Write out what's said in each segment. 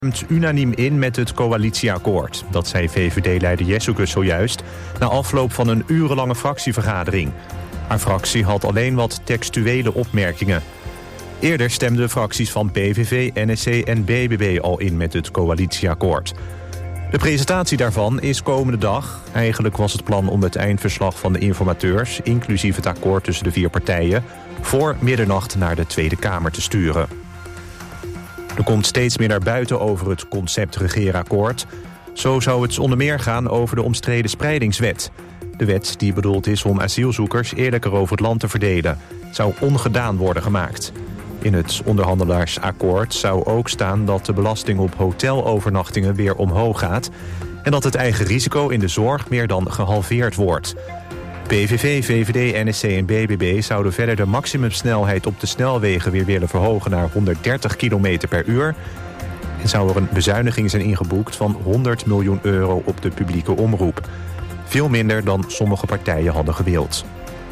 Stemt unaniem in met het coalitieakkoord. Dat zei VVD-leider Jesukus zojuist na afloop van een urenlange fractievergadering. Haar fractie had alleen wat textuele opmerkingen. Eerder stemden fracties van PVV, NSC en BBB al in met het coalitieakkoord. De presentatie daarvan is komende dag. Eigenlijk was het plan om het eindverslag van de informateurs, inclusief het akkoord tussen de 4 partijen, voor middernacht naar de Tweede Kamer te sturen. Er komt steeds meer naar buiten over het concept regeerakkoord. Zo zou het onder meer gaan over de omstreden spreidingswet. De wet, die bedoeld is om asielzoekers eerlijker over het land te verdelen, zou ongedaan worden gemaakt. In het onderhandelaarsakkoord zou ook staan dat de belasting op hotelovernachtingen weer omhoog gaat en dat het eigen risico in de zorg meer dan gehalveerd wordt. PVV, VVD, NSC en BBB zouden verder de maximumsnelheid op de snelwegen weer willen verhogen naar 130 km per uur. En zou er een bezuiniging zijn ingeboekt van 100 miljoen euro op de publieke omroep. Veel minder dan sommige partijen hadden gewild.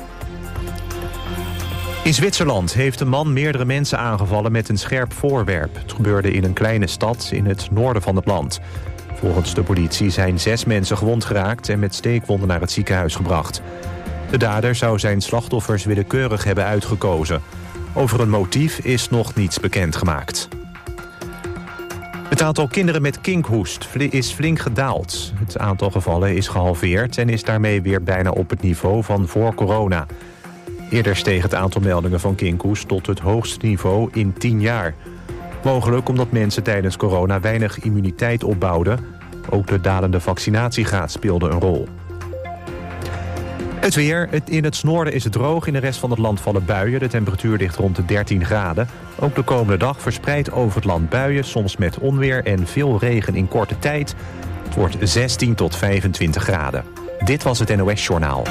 In Zwitserland heeft een man meerdere mensen aangevallen met een scherp voorwerp. Het gebeurde in een kleine stad in het noorden van het land. Volgens de politie zijn 6 mensen gewond geraakt en met steekwonden naar het ziekenhuis gebracht. De dader zou zijn slachtoffers willekeurig hebben uitgekozen. Over een motief is nog niets bekendgemaakt. Het aantal kinderen met kinkhoest is flink gedaald. Het aantal gevallen is gehalveerd en is daarmee weer bijna op het niveau van voor corona. Eerder steeg het aantal meldingen van kinkhoest tot het hoogste niveau in 10 jaar. Mogelijk omdat mensen tijdens corona weinig immuniteit opbouwden. Ook de dalende vaccinatiegraad speelde een rol. Het weer. In het noorden is het droog. In de rest van het land vallen buien. De temperatuur ligt rond de 13 graden. Ook de komende dag verspreid over het land buien. Soms met onweer en veel regen in korte tijd. Het wordt 16 tot 25 graden. Dit was het NOS Journaal.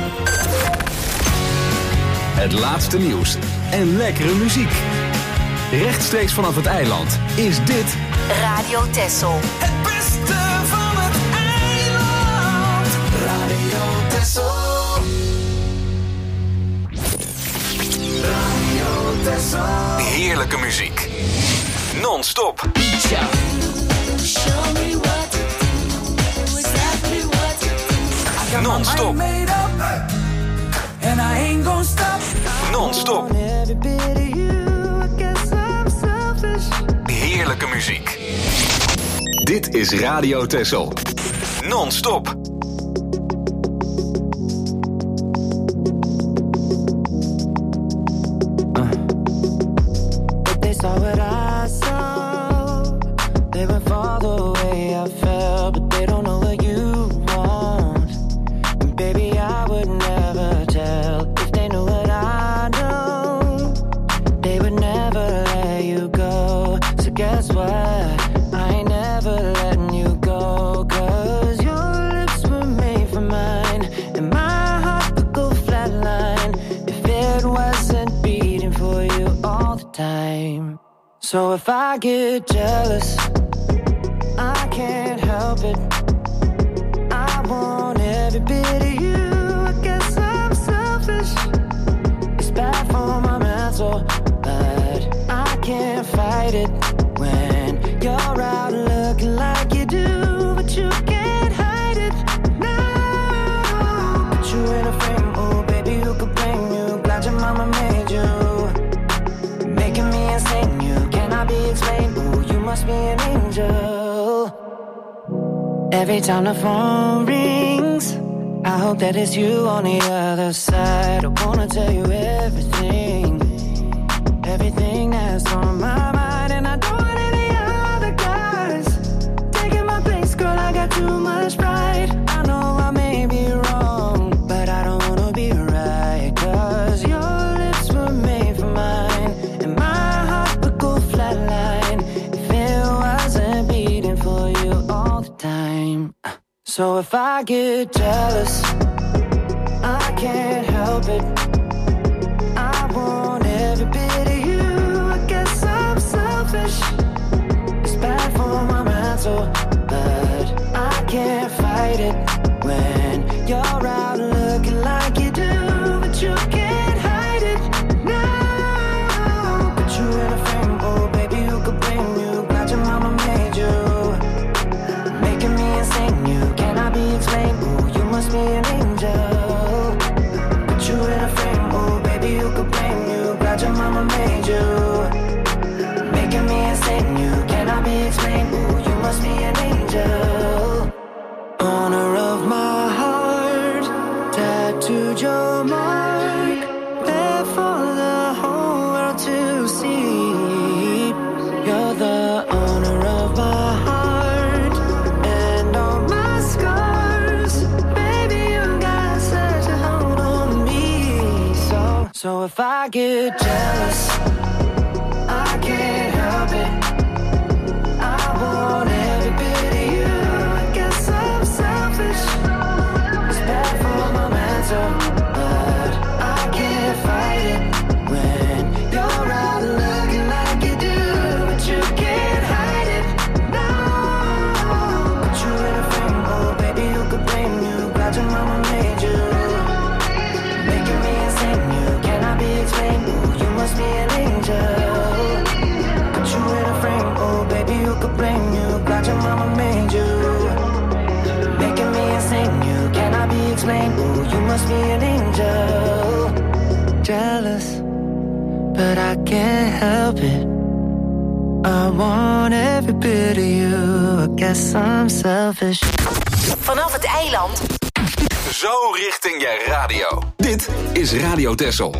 Het laatste nieuws en lekkere muziek. Rechtstreeks vanaf het eiland is dit Radio Texel. Het beste van het eiland. Radio Texel. Radio Texel. heerlijke muziek. Non-stop. Non-stop. Non-stop. Heerlijke muziek. Dit is Radio Texel. Non-stop. They saw what I saw. They went far the way I felt, but they don't know what you want. And baby, I would never tell. If they knew what I know, they would never let you go. So guess what? I ain't never letting you go. 'Cause your lips were made for mine, and my heart would go flatline if it wasn't beating for you all the time. So if I get jealous, I can't help it. I want every bit of you. I guess I'm selfish. It's bad for my mental, but I can't fight it when you're out looking like you do, but you can't hide it. No, put you in a frame, oh baby, who could blame you? Glad your mama made you, making me insane. You cannot be explained. Ooh, you must be an angel. Every time the phone rings, I hope that it's you on the other side. I wanna tell you everything, everything that's on my mind. And I don't want any other guys taking my place, girl, I got too much pride. I know I may be wrong, but I don't wanna be right. 'Cause your lips were made for mine, and my heart would go flatline if it wasn't beating for you all the time. So if I get jealous, I can't help it. I want every bit of you. I guess I'm selfish. It's bad for my mental, but I can't fight it when you're out looking like you do, but you can't hide it. No, put you in a frame, oh baby, who could blame you? Glad your mama made you, must be an angel. Put you in a frame, oh baby, who could blame you? Glad your mama made you, making me insane. You cannot be explained. Ooh, you must be an angel. Owner of my heart, tattooed your mark, there for the whole world to see. You're the owner of my heart and all my scars. Baby, you got such a hold on me. So if I get jealous, I can't help it. I want every bit of you. I guess I'm selfish. It's bad for my mental, but I can't fight it when you're out looking like you do. But you can't hide it, no. Put you in a frame, oh baby, who could blame you? Glad your mama made you, making me insane. You cannot be explained. Ooh, you must be an angel. Put you in a frame, oh baby, who could blame you? Glad your mama made you, making me insane. You cannot be explained. Ooh, you must be an angel. Jealous, but I can't help it. I want every bit of you. I guess I'm selfish. Vanaf het eiland. Zo richting je radio. Dit is Radio Texel.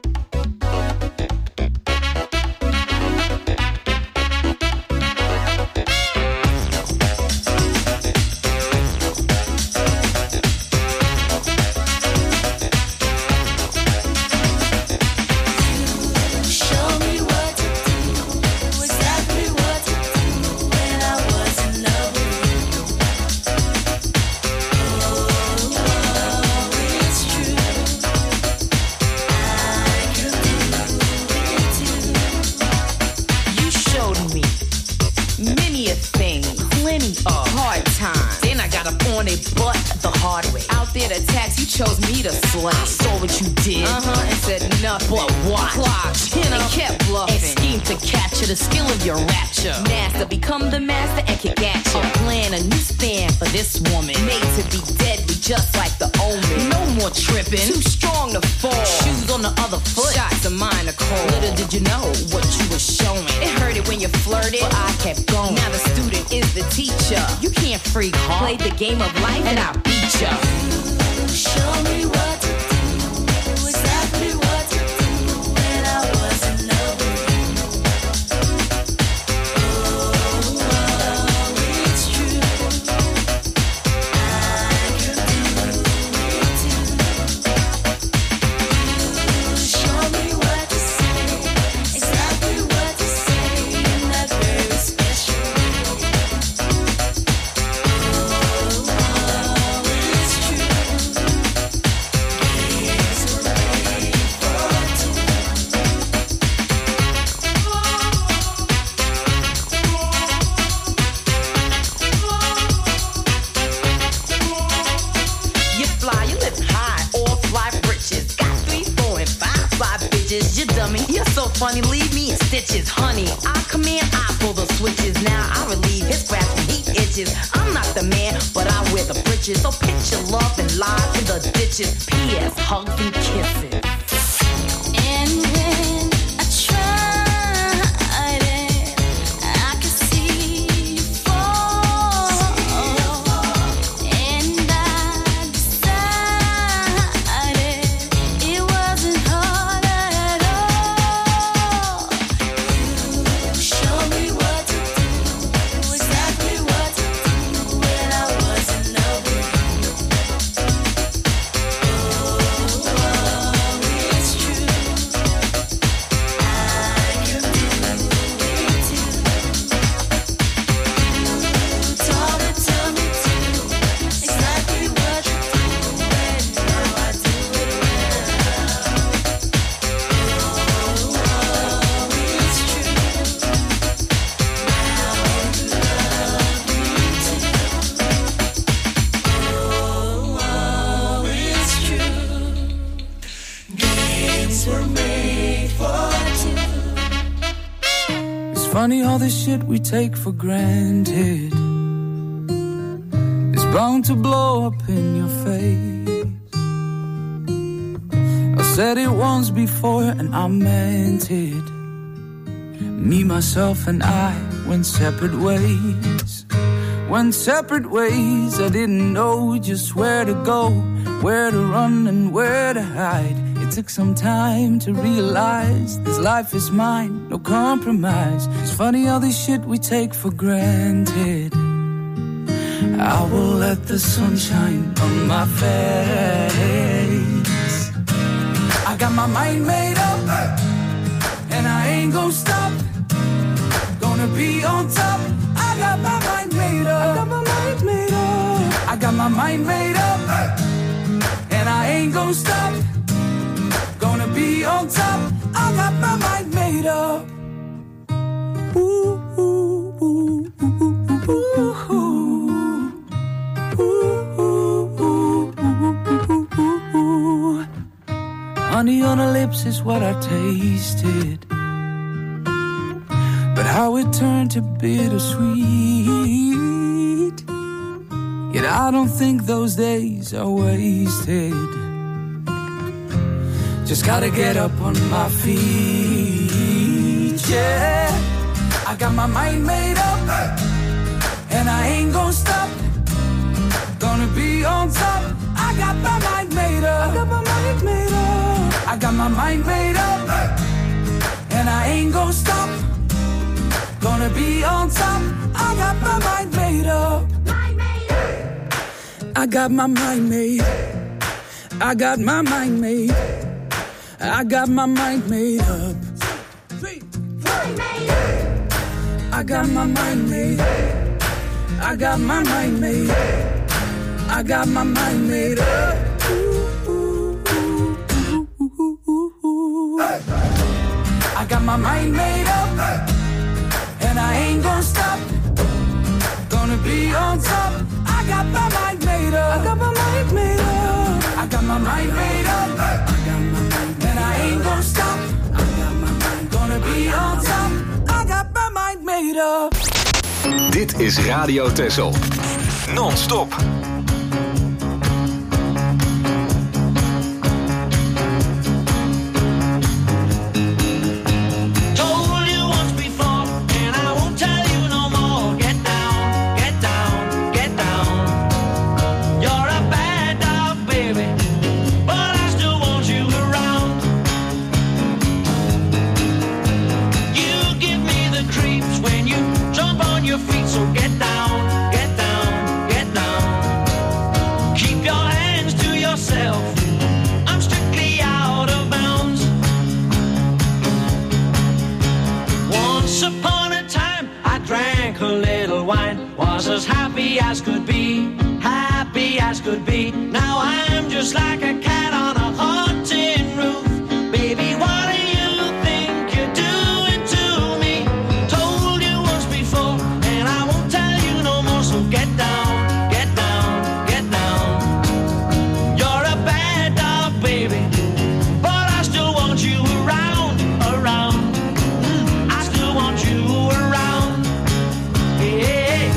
Chose me to slay. I saw what you did, and said nothing but watch. Clocked, you know, and kept bluffing. And schemed to capture the skill of your rapture. Master, become the master and kick at you. Plan a new stand for this woman, made to be deadly, just like the omen. No more tripping, too strong to fall. Shoes on the other foot, shots of mine are cold. Little did you know what you were showing. It hurt it when you flirted, but I kept going. Now the student is the teacher. You can't freak hard. Play the game of life and I'll beat ya. Show me what to do, exactly what to do when I was in love with you. Oh, it's true. I could do it too. You show me what to say, exactly what to say in that very special way. Oh, it's true. You dummy, you're so funny, leave me in stitches. Honey, I come in, I pull the switches. Now I relieve his scratch when he itches. I'm not the man, but I wear the britches. So picture love and lies in the ditches. P.S. Hugs and kisses. And when I tried it, I could see you fall. And I decided it wasn't hard at all. You show me what to do, exactly what to do when I was in love with you. Oh, it's true. I could do it too. You taught it to me too, exactly what to do, and now I do it well. Oh, it's true. Now I love you too. Oh, it's true. Games were made for two. It's funny all this shit we take for granted is bound to blow up in your face. I said it once before and I meant it. Me, myself and I went separate ways. Went separate ways. I didn't know just where to go, where to run and where to hide. It took some time to realize this life is mine, no compromise. It's funny all this shit we take for granted. I will let the sun shine on my face. I got my mind made up, and I ain't gon' stop. Gonna be on top. I got my mind made up. I got my mind made up. I got my mind made up, and I ain't gon' stop. Gonna be on top. I got my mind made up. Ooh, ooh, ooh, ooh, ooh, ooh. Honey on her lips is what I tasted, but how it turned to bittersweet. Yet I don't think those days are wasted. Just gotta get up on my feet, yeah. I got my mind made up, and I ain't gon' stop. Gonna be on top. I got my mind made up. I got my mind made up. I got my mind made up, and I ain't gon' stop. Gonna be on top. I got my mind made up. I got my mind made. I got my mind made. I got my mind made up. I got my mind made. I got my mind made. I got my mind made up. I got my mind made up, and I ain't gon' stop. Gonna be on top. I got my mind made up. I got my mind made up. I got my mind made up. I got my mind, and I ain't gon' stop. I got my mind. Gonna be on top. I got my mind made up. Dit is Radio Texel. Non-stop. As happy as could be, happy as could be. Now I'm just like a cat on a haunted roof. Baby, what do you think you're doing to me? Told you once before, and I won't tell you no more. So get down, get down, get down. You're a bad dog, baby, but I still want you around, around. I still want you around. Yeah.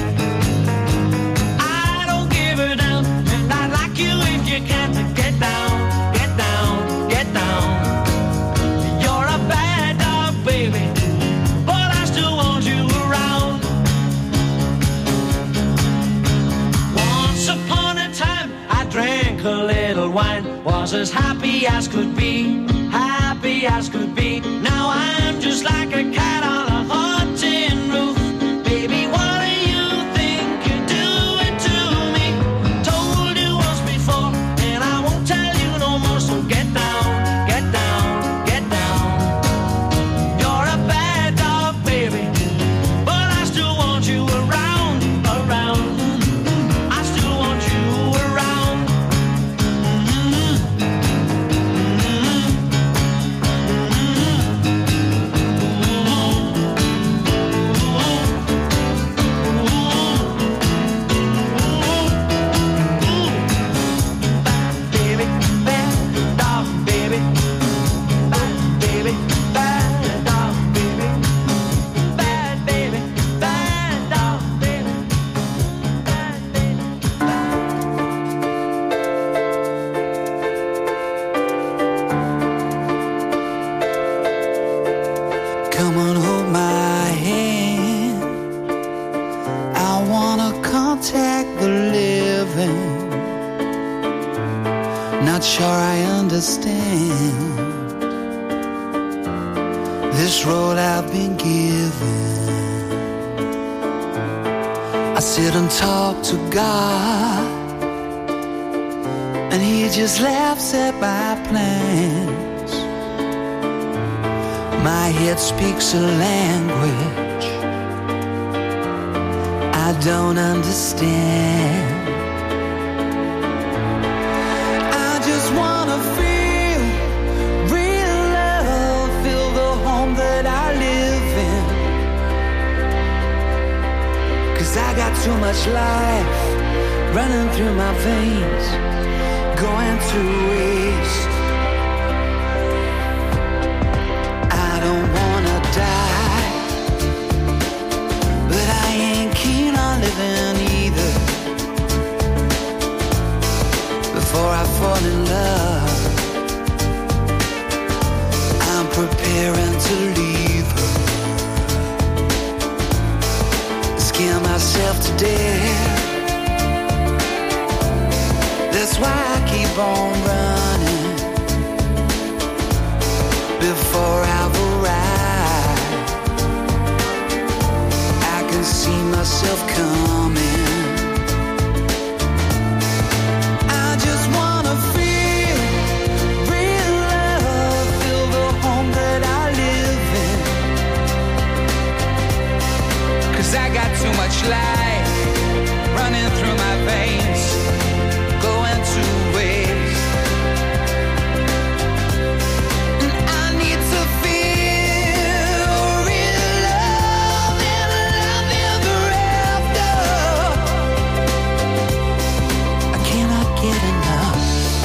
Was as happy as could be, happy as could be. Now I'm just like a cat on a haunted roof. Baby, what do you think you're doing to me? Told you once before, and I won't tell you no more. So get down, get down, get down. You're a bad dog, baby, but I still want you around, around. I still want you around. wanna contact the living. Not sure I understand this road I've been given. I sit and talk to God, and He just laughs at my plans. My head speaks a language I don't understand. I just wanna feel real love, feel the home that I live in. 'Cause I got too much life running through my veins, going to waste. I don't wanna die, but I ain't keen on living either. Before I fall in love, I'm preparing to leave her. Scare myself to death. That's why I keep on running. Before I've arrived, I can see myself coming. I just wanna feel real love, feel the home that I live in. 'Cause I got too much life running through my veins, going to waste. And I need to feel real love and love ever after. I cannot get enough.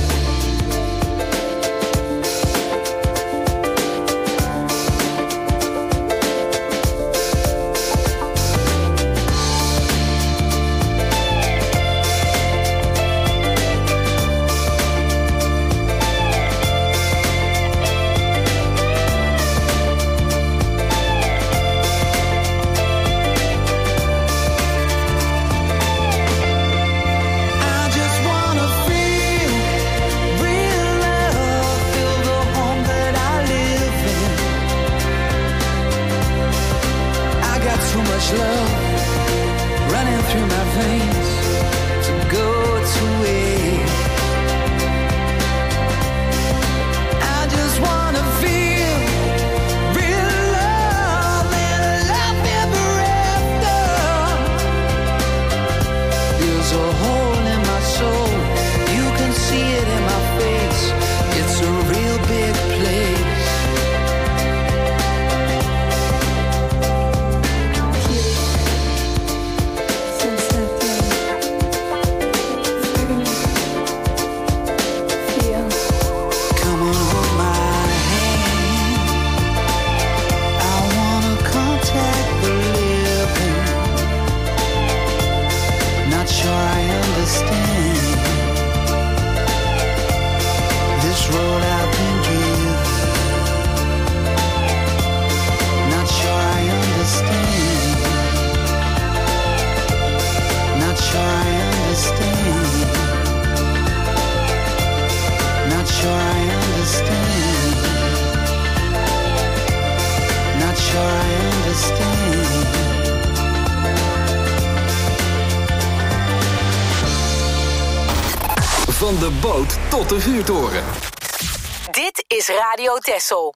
I just wanna feel real love, feel the home that I live in. I got too much love running through my veins to go to waste. I just wanna feel real love and love ever after. There's a hole in my soul, you can see it in my face. It's a real big place. Come on, hold my hand. I wanna contact the living. Not sure I understand this road I've been given. Not sure I understand. Not sure I understand. Not sure I understand. Not sure I understand. Van de boot tot de vuurtoren. Dit is Radio Texel.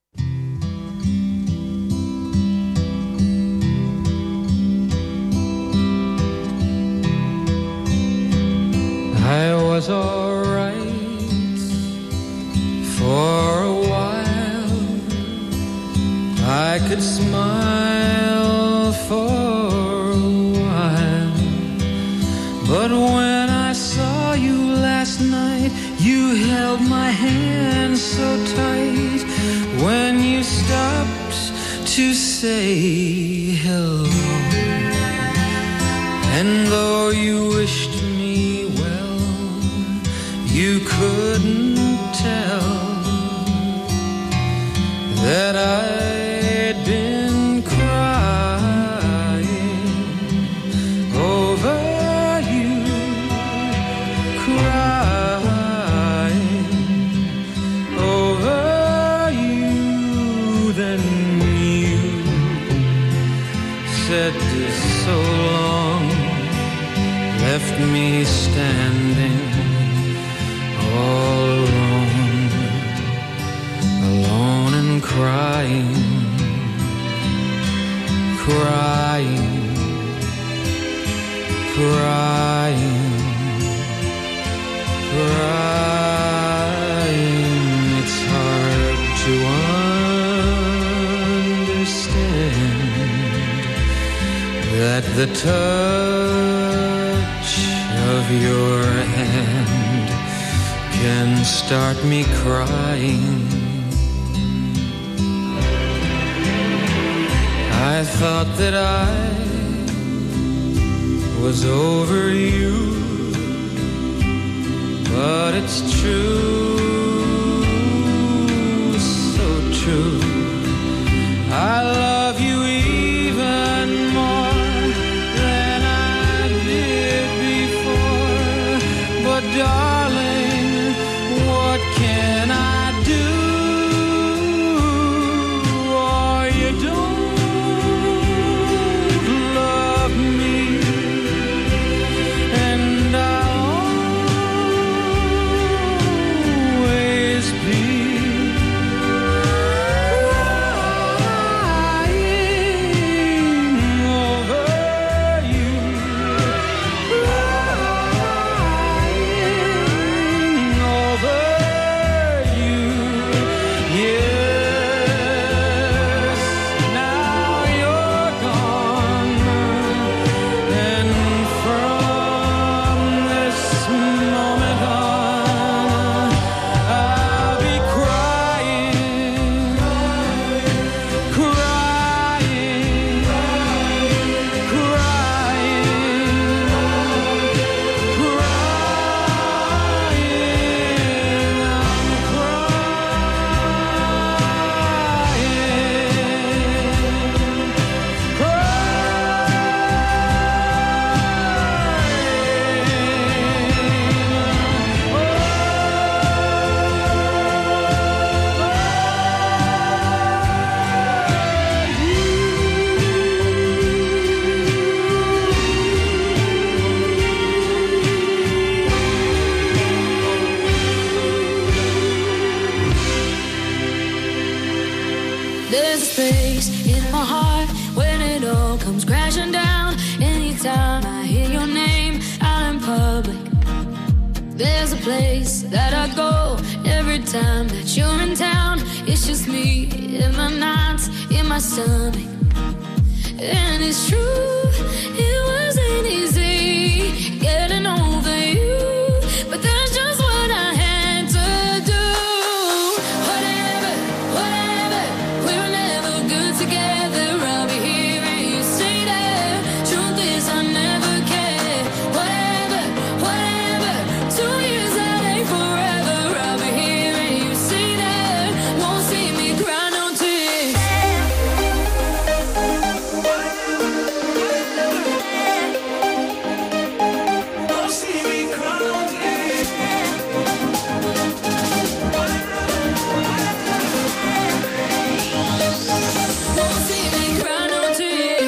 I was alright for a while. I could smile for a while. But when I saw you last night, you held my hand so tight. When you stopped to say hello, and though you wished me well, you couldn't tell that I'd been crying over left me standing all alone, alone and crying, crying, crying, crying. It's hard to understand that the touch of your hand can start me crying. I thought that I was over you, but it's true, so true. I love you even more than I did before, but darling, what can I do? Oh, you don't love me, and I'll always be crying over you, crying over you. Yes, now you're gone, and from this moment on, I'll be crying, crying, There's a space in my heart when it all comes crashing down. Anytime I hear your name out in public, there's a place that I go every time that you're in town. It's just me in my nights, in my stomach. And it's true, it wasn't easy getting over you, but that's just what I had to do. Whatever, whatever, we were never good together. I'll be here and you stay there. Truth is, I never cared. Whatever, whatever, 2 years that ain't forever. I'll be here and you stay there. Won't see me cry no tears. Won't see me cry no tears.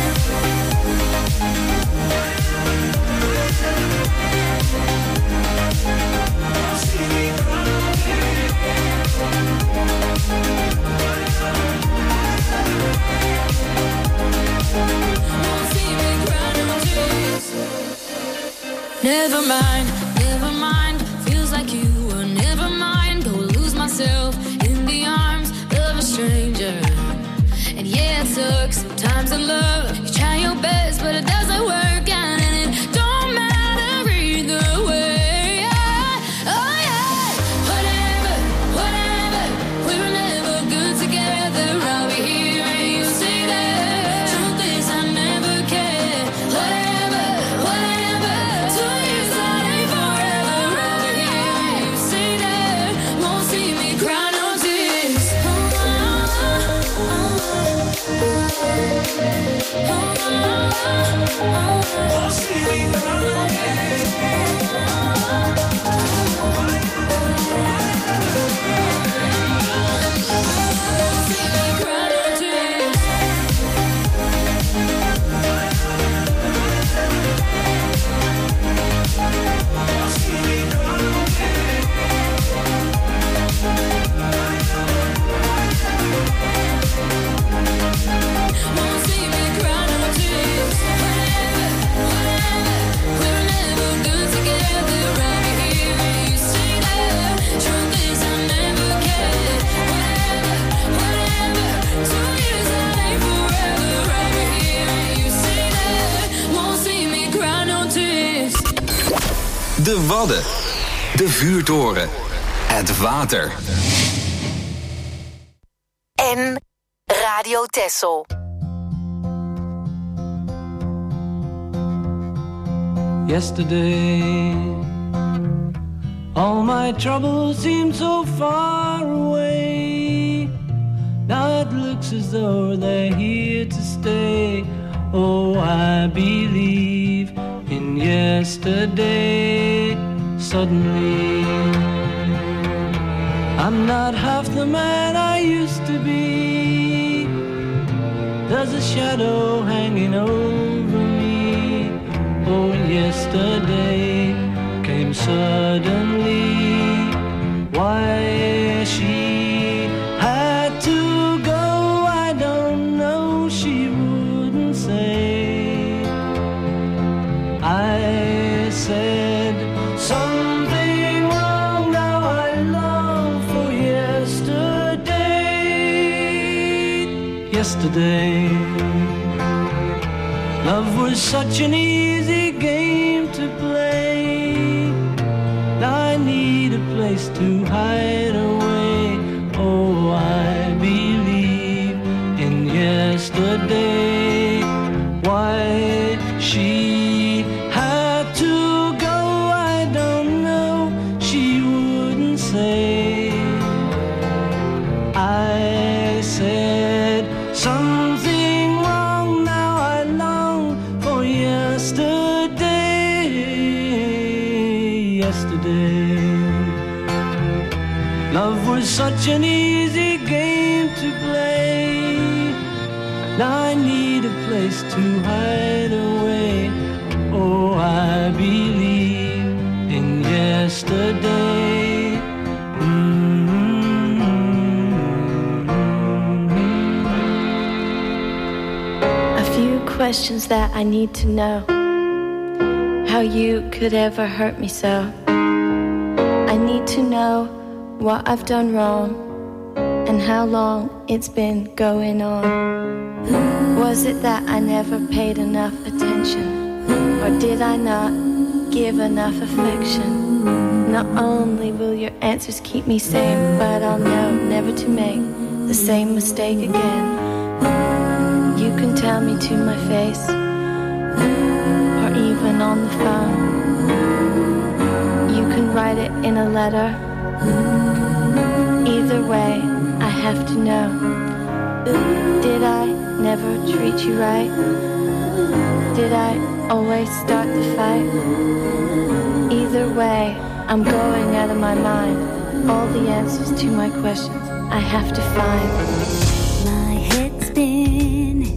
Won't see me cry no tears. Never mind, never mind. Feels like you were never mind. Go lose myself in the arms of a stranger. And yeah, it sucks sometimes in love. You try your best, but it doesn't work out, and it don't matter either way. Yeah. Oh yeah, whatever, whatever. We were never good together. I'll be here and you stay there. Truth is, I never cared. Whatever, whatever. 2 years that ain't forever. I'll be here and you stay there. Won't see me cry no tears. Oh, oh, oh, oh. De Wadden. De vuurtoren. Het water. En Radio Texel. Yesterday, all my troubles seem so far away. Now it looks as though they're here to stay. Oh, I believe in yesterday. Suddenly, I'm not half the man I used to be. There's a shadow hanging over me. Oh, yesterday came suddenly. Why she had to go, I don't know, she wouldn't say. I said something wrong, now I long for yesterday. Yesterday, love was such an easy game to play. Now I need a place to hide away. Oh, I believe in yesterday. Why she had to go, I don't know, she wouldn't say. I said something wrong, now I long for yesterday. Yesterday, love was such an easy game to play. Now I need a place to hide away. Oh, I believe in yesterday. A few questions that I need to know. How you could ever hurt me so. I need to know what I've done wrong and how long it's been going on. Was it that I never paid enough attention, or did I not give enough affection? Not only will your answers keep me sane, but I'll know never to make the same mistake again. You can tell me to my face, or even on the phone. You can write it in a letter. Either way, I have to know. Did I never treat you right? Did I always start the fight? Either way, I'm going out of my mind. All the answers to my questions I have to find. My head's spinning.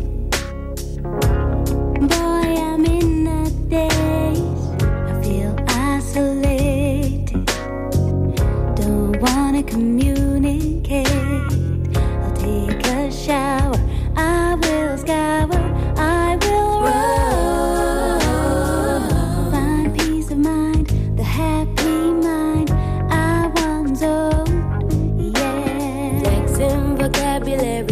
Boy, I'm in a daze. I feel isolated. Don't wanna communicate. I'll take a shower. I will scour. I will run. Find peace of mind. The happy mind I once owned. Yeah. Flexing vocabulary.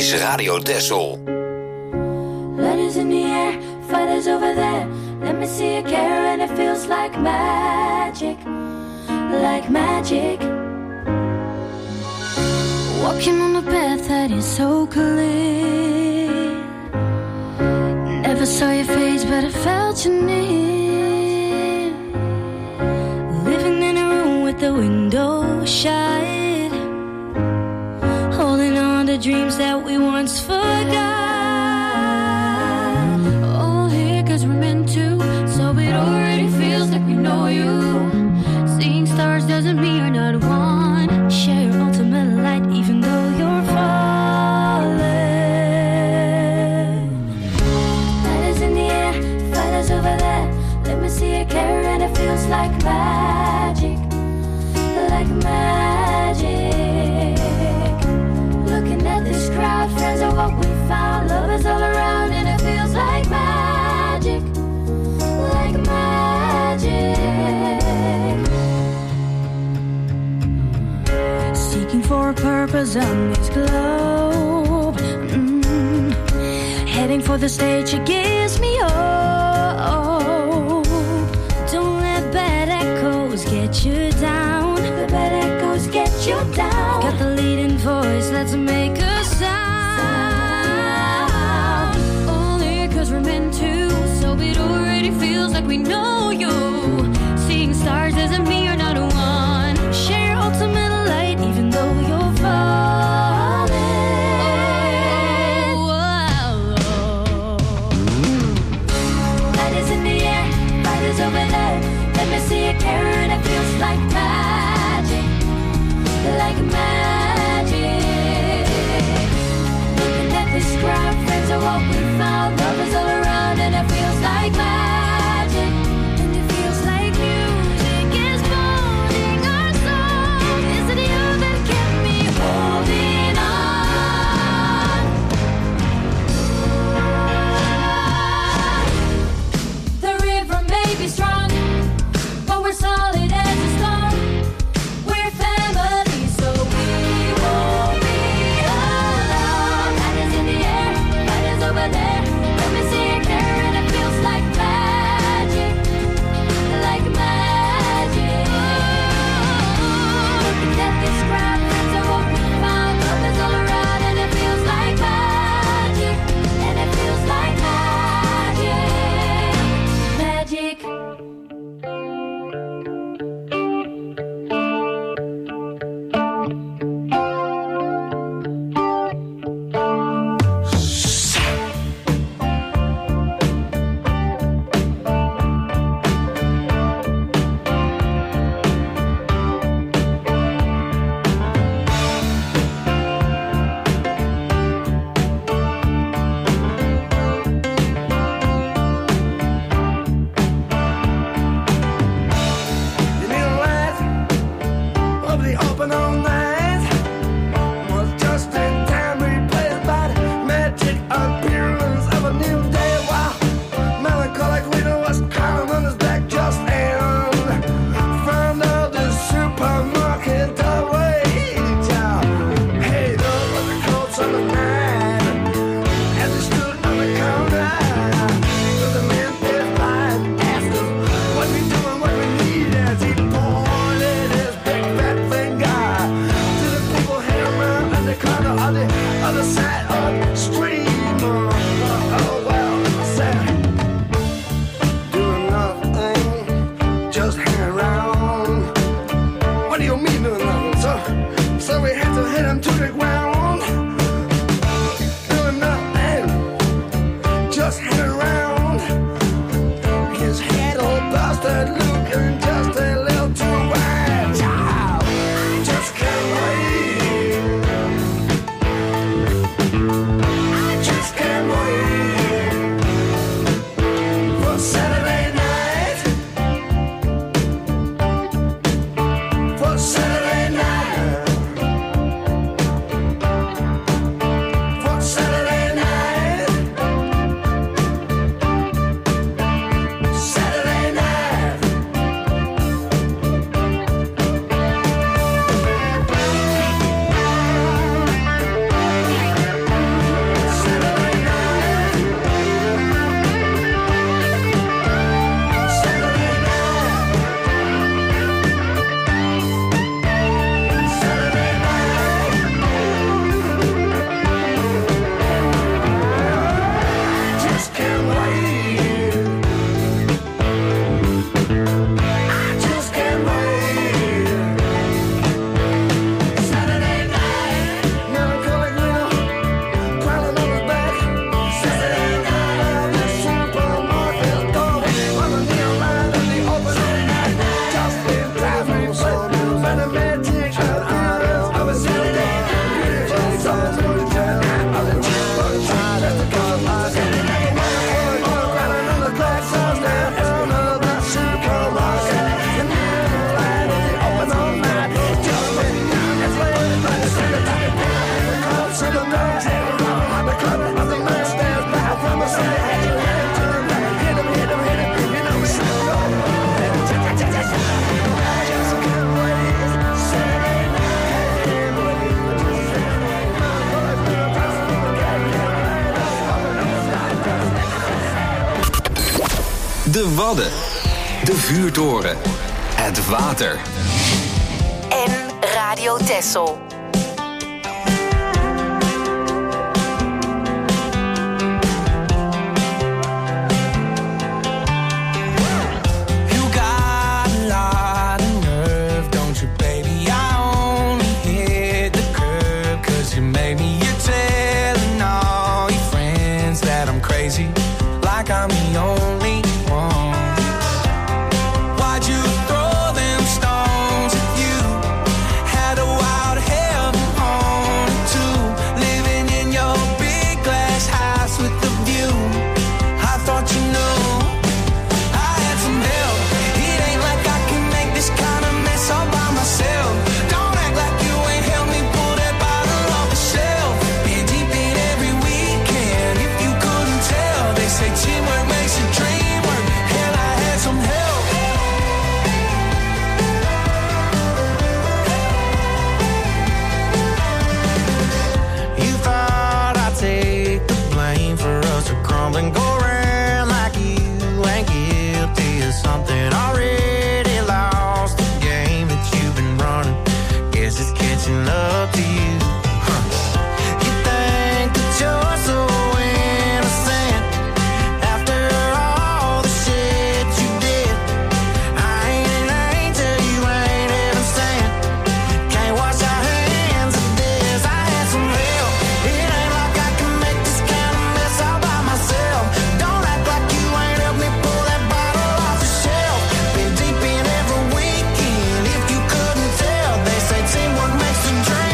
is Radio Texel. Letters in the air, fighters over there. Let me see you care and it feels like magic. Like magic. Walking on a path that is so clear. Never saw your face but I felt you near. Living in a room with the window shut, holding on to dreams that we once forgot. All here cause we're meant to, so it already feels like we know you. Seeing stars doesn't mean you're not one. Share your ultimate light even though you're falling. Lighters in the air, fighters over there. Let me see you care and it feels like magic. Like magic. Looking at this crowd, friends are what we found. Love is all around and it feels like magic. Like magic. Seeking for a purpose on this globe. Heading for the stage, it gives me hope. Don't let bad echoes get you down. The bad echoes get you down. Got the leading voice, let's make a sound. Only cause we're meant to, so it already feels like we know you. Seeing stars doesn't mean you're not one. Share your ultimate light even though you're falling. Light is in the air, light is over there. Let me see you care and it feels like magic. Like magic. Looking at this crowd, friends are what we found. Love is all around and it feels like magic. And it feels like music is molding our soul. Is it you that kept me holding on? The river may be strong, but we're solid as a stone. We're family, so we won't be alone. Light is in the air, light is over there. Let me see you care and it feels like magic. Like magic. Looking at this crowd, friends are what we found. Love is all around and it feels like magic. And it feels like magic. Magic. You need a light of the open all night. Was just in time replaced by the magic appearance of a new day. Wow, melancholic leader was crawling on his back just in front of the supermarket doorway. Hey, those were the coats on the night as he stood on the counter. So the man passed by and asked us what we doing, what we need, as he pointed his big fat finger to the people hanging around on the corner on the other side of the street. Oh well, I said, doing nothing, just hang around. What do you mean doing nothing? So we had to hit him to the ground. Doing nothing, just hang around. His head all busted, looking just a little too wide. Child, just can't wait. I just can't wait for Saturday night. For Saturday night. De Wadden. De vuurtoren. Het water. En Radio Texel. Like I'm the only one. Why'd you throw them stones at you? Had a wild heaven on too. Living in your big glass house with the view. I thought you knew I had some help. It ain't like I can make this kind of mess all by myself. Don't act like you ain't helped me pull that bottle off the shelf. Been deep in every weekend. If you couldn't tell, they say teamwork makes a dream work. Hell, I had some help. You thought I'd take the blame for us to crumble and go around like you ain't guilty of something already lost. The game that you've been running, guess it's catching up to you. You think that you're so innocent after all the shit you did. I ain't an angel, you ain't heaven sent. Can't wash our hands of this. I had some help. It ain't like I can make this kind of mess all by myself. Don't act like you ain't helped me pull that bottle off the shelf. Been deep in every weekend. If you couldn't tell, they say teamwork makes the dream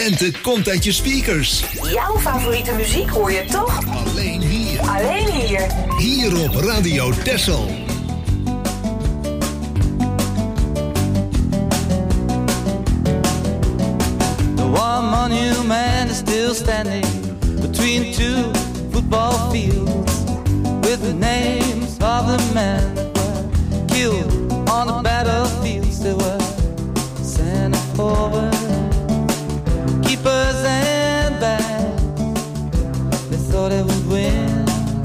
lente komt uit je speakers. Jouw favoriete muziek hoor je toch? Alleen hier. Alleen hier. Hier op Radio Texel. The one monument is still standing between two football fields, with the names of the men that were killed on the battlefields. They were sent forward, keepers and backs. They thought they would win.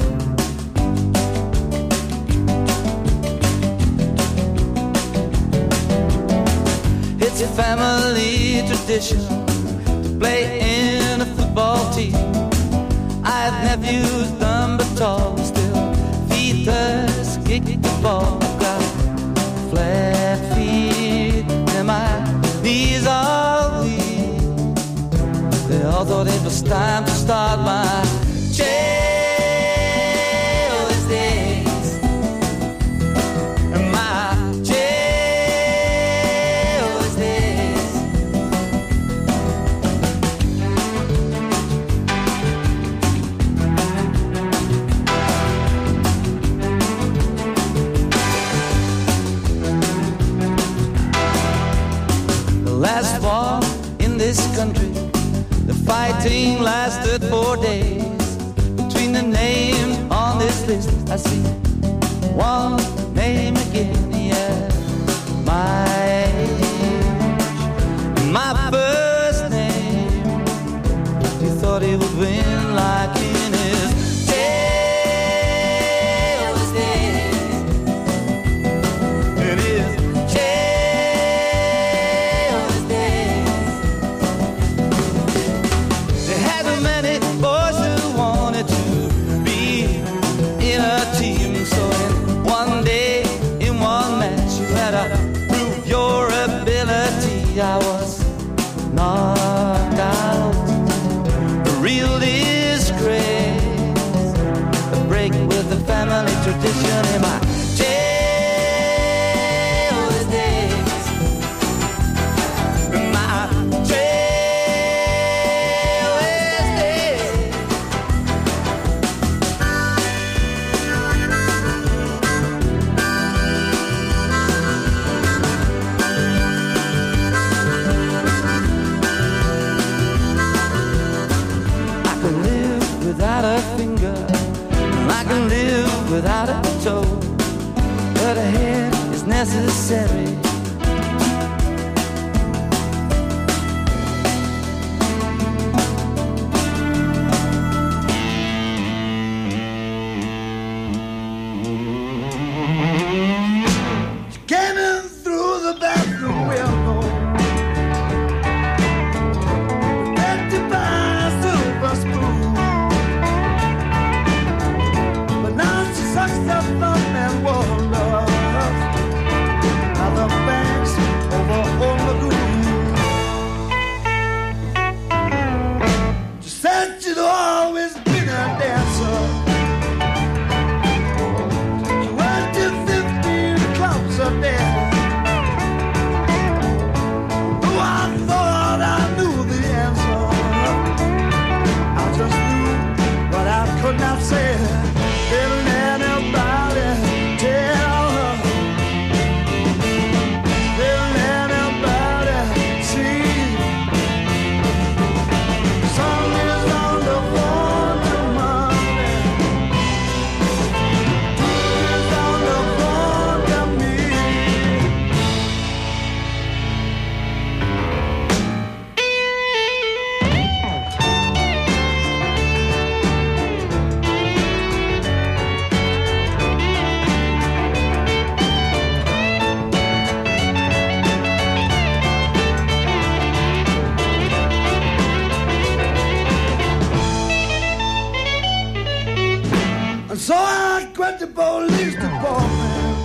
It's a family tradition to play in a football team. I had nephews, dumb but tall, still feet us kick the ball. Got flat feet and my knees are weak. They all thought it was time to start my jail's days. And my jail's days. The last war in this country, the fighting lasted 4 days. Between the names on this list, I see one name again. Yeah, my age, my first name. You thought he would win like in his jail's days. In his jail's days. They had many boys who wanted to be in a team. So in one day, in one match, you had to prove your ability. I was knocked out. A real disgrace. A break with the family tradition in my jail's days. My jail's days. I can live without a finger, and I can live without a toe, but a head is necessary. Came in through the bathroom window, protected by a silver spoon. But now she sucks the thumb and wonders how the banks over on Lagoon. She said she'd always been a dancer. She went to 15 clubs a day. Though I thought I knew the answer, I just knew what I could not say. Didn't anybody tell her? Didn't anybody see? Sun is on the phone to Monday. Is on the phone to me. And so I quit the police department.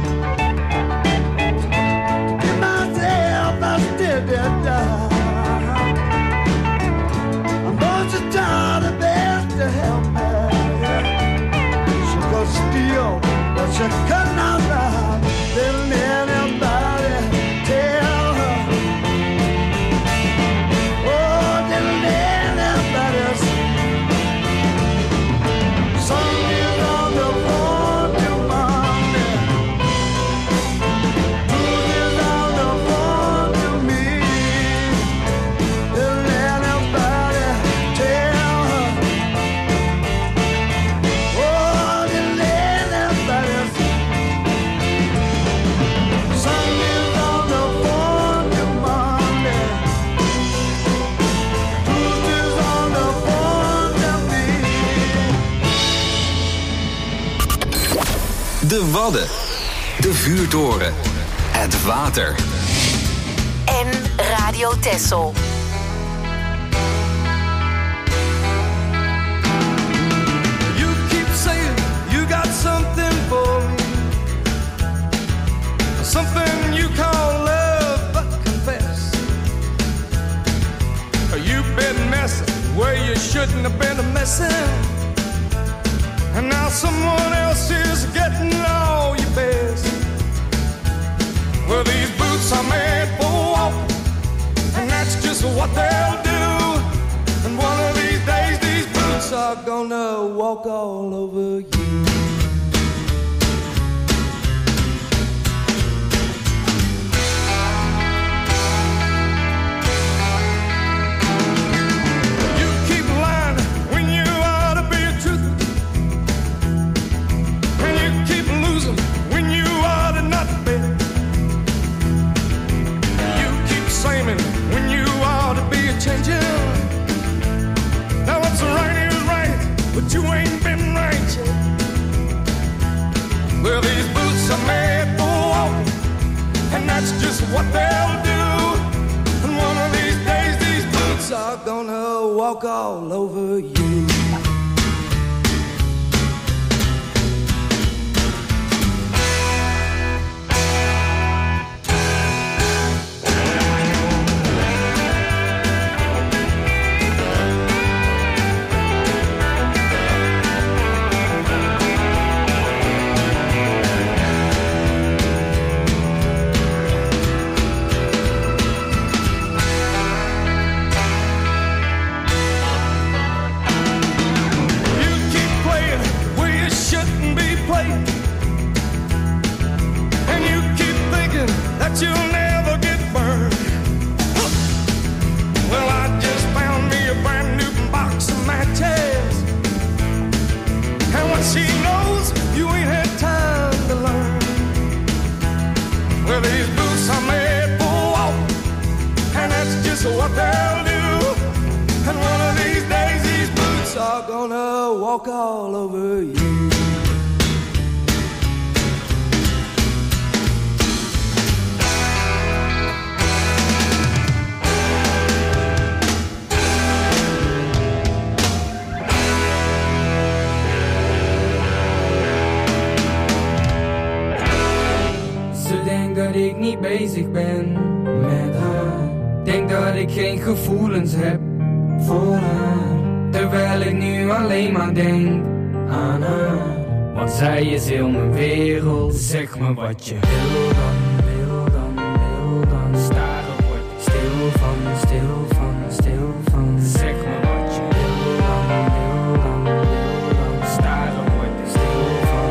Give myself a steady job. I'm going to try the best to help me. She could steal, but she could not rob. Didn't anybody tell her? Oh, De Wadden. De Vuurtoren. Het water. En Radio Texel. You keep saying you got something for me, something you call love, but confess you've been messing where you shouldn't have been messing, and now someone else is getting all your best. Well, these boots are made for walking, and that's just what they'll do. And one of these days, these boots are gonna walk all over you. You keep lying when you ought to be a truth, and you keep losing when you ought to not be. You keep saying when you ought to be a changing. Now what's right is right, but you ain't been right yet. Well, these boots are made for walking, and that's just what they'll do. And one of these days, these boots are gonna walk all over you. That you'll never get burned. Well, I just found me a brand new box of matches, and what she knows, you ain't had time to learn. Well, these boots are made for walking, and that's just what they'll do. And one of these days, these boots are gonna walk all over you. Dat ik niet bezig ben met haar. Denk dat ik geen gevoelens heb voor haar. Terwijl ik nu alleen maar denk aan haar. Want zij is heel mijn wereld. Zeg me wat je wil dan, wil dan, wil dan. Staren word ik stil van, stil van, stil van. Zeg me wat je wil dan, wil dan, wil dan. Staren word ik stil van.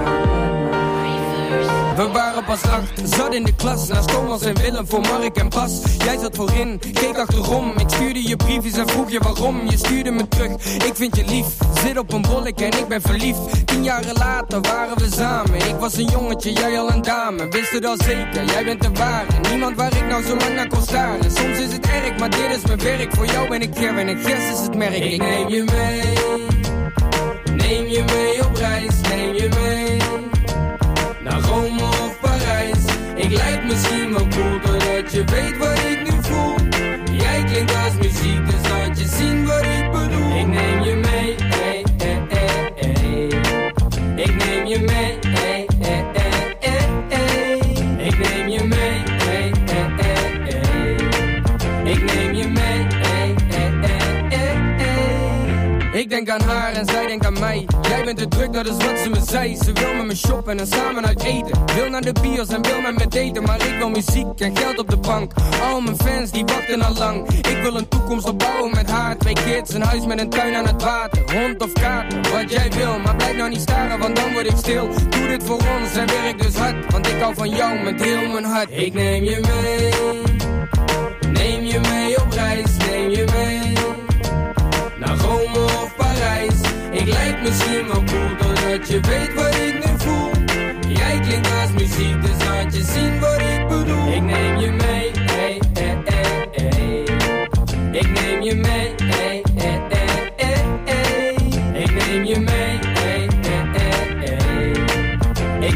We waren pas 8, zat in de klas. Naast Thomas en Willem voor Mark en Bas. Jij zat voorin, keek achterom. Ik stuurde je briefjes en vroeg je waarom. Je stuurde me terug, ik vind je lief. Zit op een bollek en ik ben verliefd. 10 jaren later waren we samen. Ik was een jongetje, jij al een dame. Wist het al zeker, jij bent de ware. Niemand waar ik nou zo lang naar kon staren. Soms is het erg, maar dit is mijn werk. Voor jou ben ik Kevin en Gers is het merk. Ik neem je mee. Neem je mee op reis, neem je mee. Naar Rome of Parijs. Ik lijk misschien wel cool, doordat je weet wat ik nu voel. Jij klinkt als muziek, dus laat je zien wat ik bedoel. Ik neem je mee, hey, hey, hey, hey. Ik neem je mee, hey, hey, hey, hey, hey. Ik neem je mee, hey, hey, hey, hey. Ik neem je mee, hey, hey, hey, hey, hey. Ik denk aan haar en zij denkt aan mij. Jij bent te druk, dat is wat ze me zei. Ze wil met me shoppen en samen uit eten. Wil naar de bios en wil met me daten. Maar ik wil muziek en geld op de bank. Al mijn fans die wachten al lang. Ik wil een toekomst opbouwen met haar. 2 kids, een huis met een tuin aan het water. Hond of kater, wat jij wil. Maar blijf nou niet staren, want dan word ik stil. Doe dit voor ons en werk dus hard. Want ik hou van jou met heel mijn hart. Ik neem je mee. Neem je mee op reis, neem je mee. Naar Rome of Parijs. Ik lijk misschien wel cool, doordat je weet wat ik nu voel. Jij klinkt als muziek, dus laat je zien wat ik bedoel. Ik neem je mee, hey, hey, hey, hey. Ik neem je mee, hey, hey, hey, hey, hey. Ik neem je mee, hey, hey, hey, hey.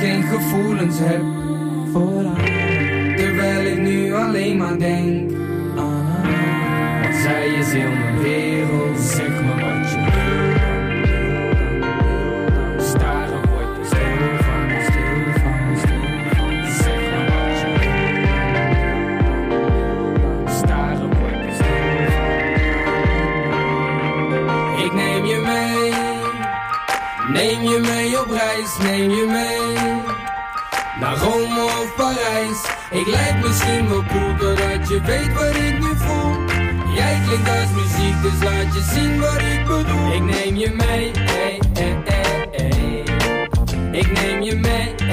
geen gevoelens heb voor haar. Terwijl ik nu alleen maar denk aan haar. Want zij is heel mijn wereld. Zeg me wat je wil dan. Staren word je stil van, stil van, stil van. Zeg me wat je wil dan. Staren word je stil van. Ik neem je mee. Neem je mee op reis, neem je mee naar Rome of Parijs. Ik lijk misschien wel cool, doordat je weet wat ik nu voel. Jij klinkt als muziek, dus laat je zien wat ik bedoel. Ik neem je mee, hey, hey, hey, hey. Ik neem je mee.